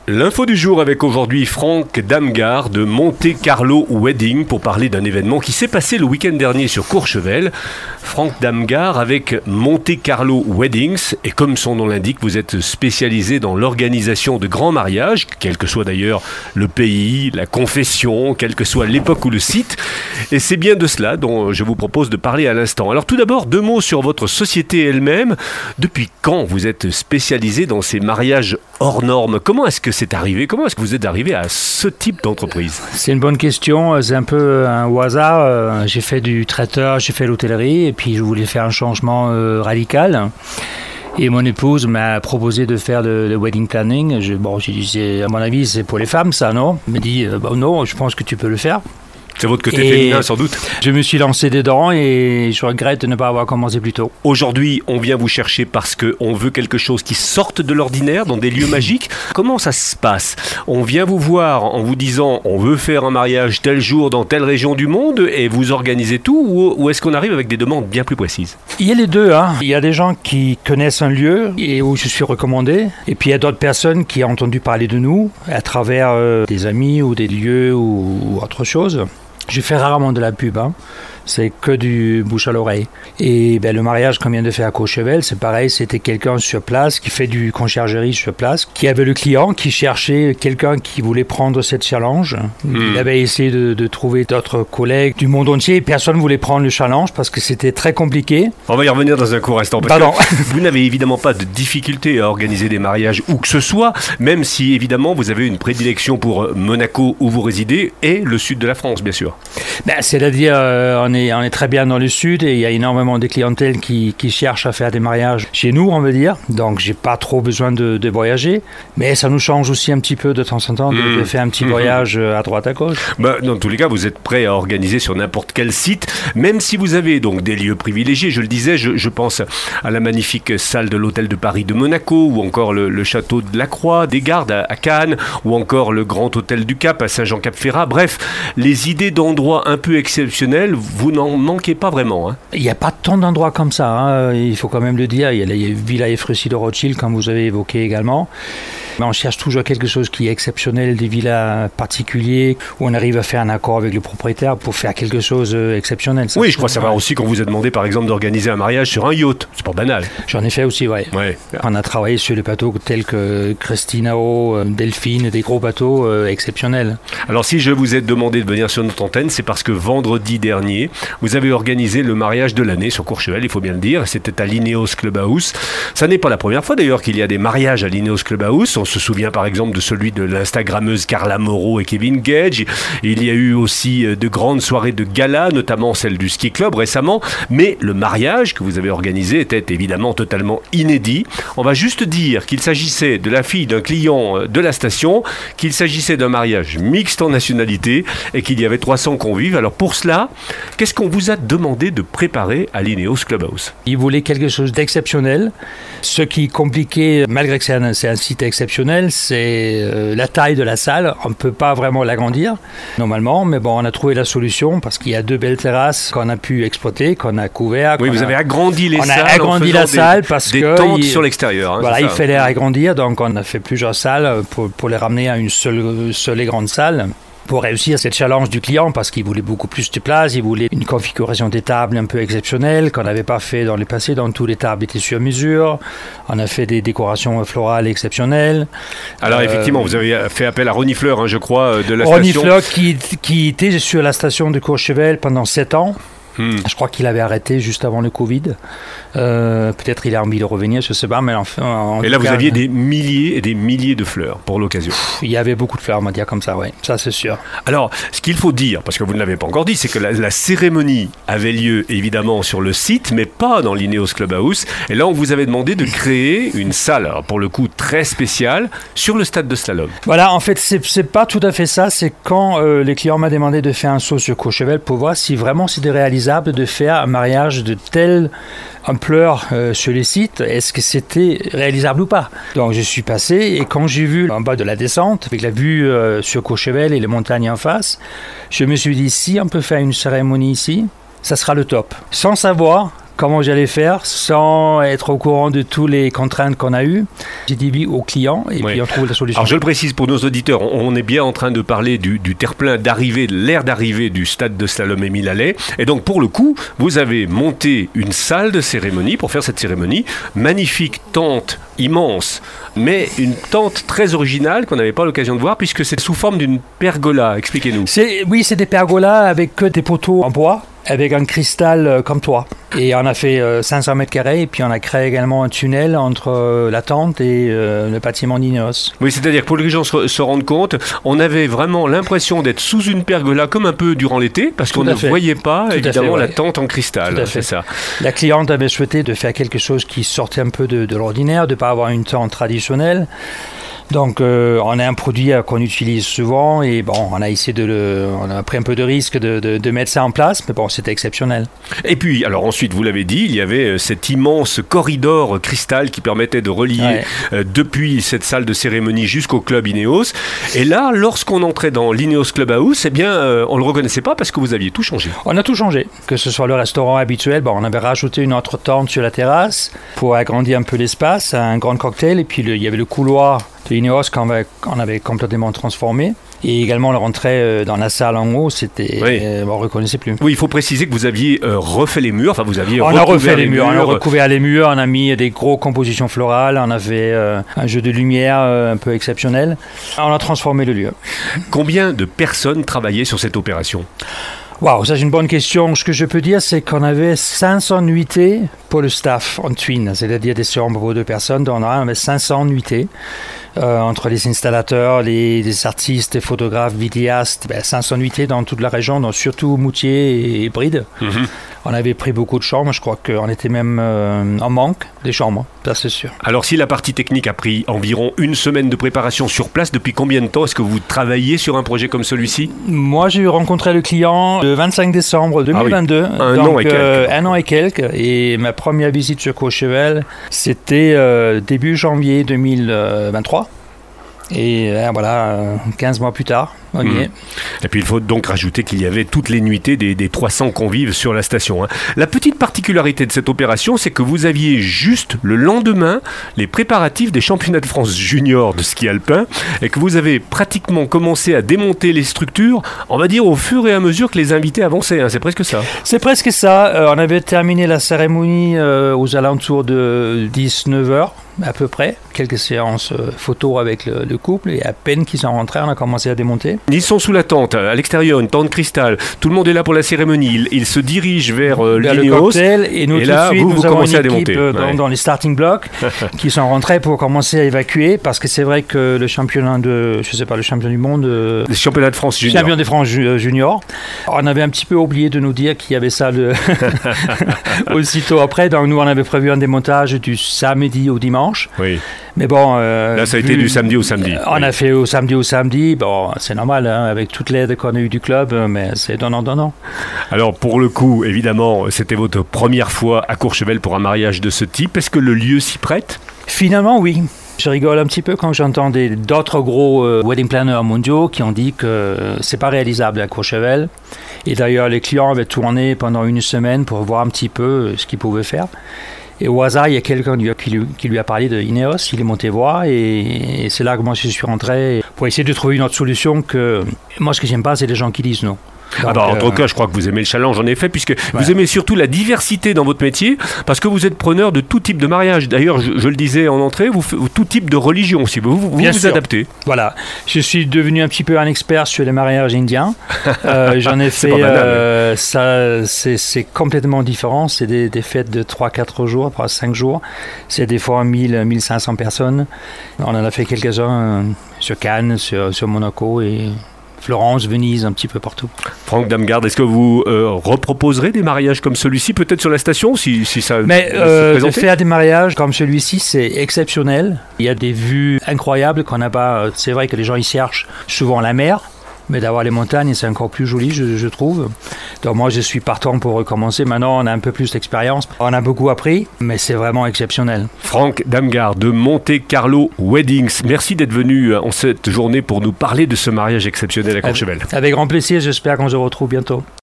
L'info du jour avec aujourd'hui Franck Damgard de Monte Carlo Wedding pour parler d'un événement qui s'est passé le week-end dernier sur Courchevel. Franck Damgard avec Monte Carlo Weddings, et comme son nom l'indique, vous êtes spécialisé dans l'organisation de grands mariages, quel que soit d'ailleurs le pays, la confession, quelle que soit l'époque ou le site. Et c'est bien de cela dont je vous propose de parler à l'instant. Alors tout d'abord, 2 mots sur votre société elle-même. Depuis quand vous êtes spécialisé dans ces mariages hors normes? Comment est-ce que c'est arrivé? Comment est-ce que vous êtes arrivé à ce type d'entreprise? C'est une bonne question. C'est un peu au hasard. J'ai fait du traiteur, j'ai fait l'hôtellerie, et puis je voulais faire un changement radical. Et mon épouse m'a proposé de faire le wedding planning. J'ai dit, à mon avis, c'est pour les femmes, ça, non? Elle m'a dit, non, je pense que tu peux le faire. C'est votre côté féminin, sans doute. Je me suis lancé dedans et je regrette de ne pas avoir commencé plus tôt. Aujourd'hui, on vient vous chercher parce qu'on veut quelque chose qui sorte de l'ordinaire, dans des lieux magiques. Comment ça se passe? On vient vous voir en vous disant on veut faire un mariage tel jour dans telle région du monde et vous organisez tout, ou est-ce qu'on arrive avec des demandes bien plus précises? Il y a les deux. Il y a des gens qui connaissent un lieu et où je suis recommandé. Et puis il y a d'autres personnes qui ont entendu parler de nous à travers des amis ou des lieux ou autre chose. Je fais rarement de la pub, c'est que du bouche à l'oreille. Et le mariage qu'on vient de faire à Courchevel, c'est pareil, c'était quelqu'un sur place qui fait du conciergerie sur place, qui avait le client qui cherchait quelqu'un qui voulait prendre cette challenge. Il avait essayé de trouver d'autres collègues du monde entier, et personne ne voulait prendre le challenge parce que c'était très compliqué. On va y revenir dans un court instant. Pardon. Vous n'avez évidemment pas de difficulté à organiser des mariages où que ce soit, même si évidemment vous avez une prédilection pour Monaco où vous résidez et le sud de la France, bien sûr. C'est-à-dire, on est très bien dans le sud et il y a énormément de clientèle qui cherchent à faire des mariages chez nous, on veut dire. Donc, j'ai pas trop besoin de voyager. Mais ça nous change aussi un petit peu de temps en temps de faire un petit voyage à droite, à gauche. Dans tous les cas, vous êtes prêt à organiser sur n'importe quel site, même si vous avez donc des lieux privilégiés. Je le disais, je pense à la magnifique salle de l'hôtel de Paris de Monaco, ou encore le château de la Croix, des Gardes à Cannes, ou encore le grand hôtel du Cap à Saint-Jean-Cap-Ferrat. Bref, les idées d'endroits un peu exceptionnels, vous n'en manquez pas vraiment. Il n'y a pas tant d'endroits comme ça, il faut quand même le dire. Il y a la Villa Efrussi de Rothschild, comme vous avez évoqué également. Mais on cherche toujours quelque chose qui est exceptionnel, des villas particuliers, où on arrive à faire un accord avec le propriétaire pour faire quelque chose d'exceptionnel. Oui, je crois savoir aussi qu'on vous a demandé par exemple d'organiser un mariage sur un yacht. C'est pas banal. J'en ai fait aussi, oui. Ouais. On a travaillé sur des bateaux tels que Cristinao, Delphine, des gros bateaux exceptionnels. Alors si je vous ai demandé de venir sur notre antenne, c'est parce que vendredi dernier, vous avez organisé le mariage de l'année sur Courchevel, il faut bien le dire. C'était à l'Ineos Clubhouse. Ça n'est pas la première fois d'ailleurs qu'il y a des mariages à l'Ineos Clubhouse. On se souvient par exemple de celui de l'instagrammeuse Carla Moreau et Kevin Gage. Il y a eu aussi de grandes soirées de gala, notamment celle du Ski Club récemment. Mais le mariage que vous avez organisé était évidemment totalement inédit. On va juste dire qu'il s'agissait de la fille d'un client de la station, qu'il s'agissait d'un mariage mixte en nationalité et qu'il y avait 300 convives. Alors pour cela, qu'est-ce qu'on vous a demandé de préparer à l'Ineos Clubhouse? Il voulait quelque chose d'exceptionnel. Ce qui est compliqué, malgré que c'est un site exceptionnel, c'est la taille de la salle. On ne peut pas vraiment l'agrandir normalement, mais bon, on a trouvé la solution parce qu'il y a 2 belles terrasses qu'on a pu exploiter, qu'on a couvert. Oui, vous avez agrandi les salles. On a agrandi la salle parce que des tentes sur l'extérieur. Voilà, il fallait agrandir, donc on a fait plusieurs salles pour les ramener à une seule et grande salle. Pour réussir cette challenge du client, parce qu'il voulait beaucoup plus de place, il voulait une configuration des tables un peu exceptionnelle qu'on n'avait pas fait dans le passé, donc toutes les tables étaient sur mesure, on a fait des décorations florales exceptionnelles. Alors effectivement, vous avez fait appel à Ronny Fleur, je crois, de la Ronny station. Fleur qui était sur la station de Courchevel pendant 7 ans. Je crois qu'il avait arrêté juste avant le Covid. Peut-être il a envie de revenir, je ne sais pas. Mais enfin, et là, vous aviez des milliers et des milliers de fleurs pour l'occasion. Il y avait beaucoup de fleurs, on va dire comme ça, oui. Ça, c'est sûr. Alors, ce qu'il faut dire, parce que vous ne l'avez pas encore dit, c'est que la cérémonie avait lieu évidemment sur le site, mais pas dans l'Ineos Clubhouse. Et là, on vous avait demandé de créer une salle, alors pour le coup très spéciale, sur le stade de slalom. Voilà, en fait, c'est pas tout à fait ça. C'est quand les clients m'ont demandé de faire un saut sur Courchevel pour voir si vraiment c'était réalisable de faire un mariage de telle ampleur sur les sites, est-ce que c'était réalisable ou pas? Donc je suis passé et quand j'ai vu en bas de la descente, avec la vue sur Courchevel et les montagnes en face, je me suis dit si on peut faire une cérémonie ici, ça sera le top. Sans savoir comment j'allais faire sans être au courant de toutes les contraintes qu'on a eues. J'ai dit oui au client et puis on trouve la solution. Alors je le précise pour nos auditeurs, on est bien en train de parler du terre-plein d'arrivée, de l'aire d'arrivée du stade de slalom Émile Allais. Et donc pour le coup, vous avez monté une salle de cérémonie pour faire cette cérémonie. Magnifique tente immense, mais une tente très originale qu'on n'avait pas l'occasion de voir puisque c'est sous forme d'une pergola. Expliquez-nous. Oui, c'est des pergolas avec que des poteaux en bois, avec un cristal comme toit. Et on a fait 500 mètres carrés et puis on a créé également un tunnel entre la tente et le bâtiment d'Ineos. Oui, c'est-à-dire que pour que les gens se rendent compte, on avait vraiment l'impression d'être sous une pergola comme un peu durant l'été parce qu'on ne voyait pas évidemment la tente en cristal. C'est ça. La cliente avait souhaité de faire quelque chose qui sortait un peu de l'ordinaire, de ne pas avoir une tente traditionnelle. Donc on a un produit qu'on utilise souvent et bon, on a essayé on a pris un peu de risque de mettre ça en place, mais bon, c'était exceptionnel. Et puis, alors ensuite, vous l'avez dit, il y avait cet immense corridor cristal qui permettait de relier depuis cette salle de cérémonie jusqu'au club Ineos. Et là, lorsqu'on entrait dans l'Ineos Clubhouse, eh bien, on le reconnaissait pas parce que vous aviez tout changé. On a tout changé, que ce soit le restaurant habituel, bon, on avait rajouté une autre tente sur la terrasse pour agrandir un peu l'espace, un grand cocktail, et puis il y avait le couloir de Ineos qu'on avait complètement transformé. Et également la rentrée dans la salle en haut, c'était on ne reconnaissait plus. Oui, il faut préciser que vous aviez refait les murs, enfin vous aviez on a refait les murs, on a recouvert les murs, on a mis des gros compositions florales, on avait un jeu de lumière un peu exceptionnel. On a transformé le lieu. Combien de personnes travaillaient sur cette opération ? Waouh, ça c'est une bonne question. Ce que je peux dire, c'est qu'on avait 500 nuitées pour le staff en twin, c'est-à-dire des chambres pour 2 personnes. Donc on avait 500 nuitées entre les installateurs, les artistes, les photographes, vidéastes, 500 nuitées dans toute la région, donc surtout Moutier et Brides. Mm-hmm. On avait pris beaucoup de chambres, je crois qu'on était même en manque des chambres, ça c'est sûr. Alors si la partie technique a pris environ 1 semaine de préparation sur place, depuis combien de temps est-ce que vous travaillez sur un projet comme celui-ci ? Moi j'ai rencontré le client le 25 décembre 2022, un an et quelques, et ma première visite sur Courchevel, c'était début janvier 2023. Et voilà, 15 mois plus tard, on y est. Et puis il faut donc rajouter qu'il y avait toutes les nuitées des 300 convives sur la station. La petite particularité de cette opération, c'est que vous aviez juste le lendemain les préparatifs des championnats de France junior de ski alpin et que vous avez pratiquement commencé à démonter les structures, on va dire au fur et à mesure que les invités avançaient. C'est presque ça. C'est presque ça. On avait terminé la cérémonie aux alentours de 19h. À peu près, quelques séances photos avec le couple et à peine qu'ils sont rentrés, on a commencé à démonter. Ils sont sous la tente, à l'extérieur, une tente cristal. Tout le monde est là pour la cérémonie. Ils se dirigent vers le cocktail et nous, et tout là, de suite, vous commencez à démonter. Dans les starting blocks qui sont rentrés pour commencer à évacuer parce que c'est vrai que le championnat le champion du monde, le championnat de France junior. Champion de France junior. On avait un petit peu oublié de nous dire qu'il y avait ça aussitôt après. Donc nous, on avait prévu un démontage du samedi au dimanche. Oui. Mais bon... là, ça a été du samedi au samedi. On a fait au samedi. Bon, c'est normal, avec toute l'aide qu'on a eue du club, mais c'est donnant. Alors, pour le coup, évidemment, c'était votre première fois à Courchevel pour un mariage de ce type. Est-ce que le lieu s'y prête ? Finalement, oui. Je rigole un petit peu quand j'entends d'autres gros wedding planners mondiaux qui ont dit que c'est pas réalisable à Courchevel. Et d'ailleurs, les clients avaient tourné pendant 1 semaine pour voir un petit peu ce qu'ils pouvaient faire. Et au hasard, il y a quelqu'un qui lui a parlé de Ineos, il est monté voir et c'est là que moi je suis rentré pour essayer de trouver une autre solution que... Moi, ce que j'aime pas, c'est les gens qui disent non. Donc, en tout cas, je crois que vous aimez le challenge, en effet, puisque vous aimez surtout la diversité dans votre métier, parce que vous êtes preneur de tout type de mariage. D'ailleurs, je le disais en entrée, tout type de religion aussi. Vous adaptez. Voilà. Je suis devenu un petit peu un expert sur les mariages indiens. J'en ai fait... c'est complètement différent. C'est des fêtes de 3-4 jours, 5 jours. C'est des fois 1000-1500 personnes. On en a fait quelques-uns sur Cannes, sur Monaco et... Florence, Venise, un petit peu partout. Franck Damgaard, est-ce que vous reproposerez des mariages comme celui-ci, peut-être sur la station, si ça se présentait ? De faire des mariages comme celui-ci, c'est exceptionnel. Il y a des vues incroyables qu'on n'a pas. C'est vrai que les gens y cherchent souvent la mer, mais d'avoir les montagnes, c'est encore plus joli, je trouve. Donc moi, je suis partant pour recommencer. Maintenant, on a un peu plus d'expérience. On a beaucoup appris, mais c'est vraiment exceptionnel. Franck Damgaard de Monte Carlo Weddings. Merci d'être venu en cette journée pour nous parler de ce mariage exceptionnel à Courchevel. Avec grand plaisir, j'espère qu'on se retrouve bientôt.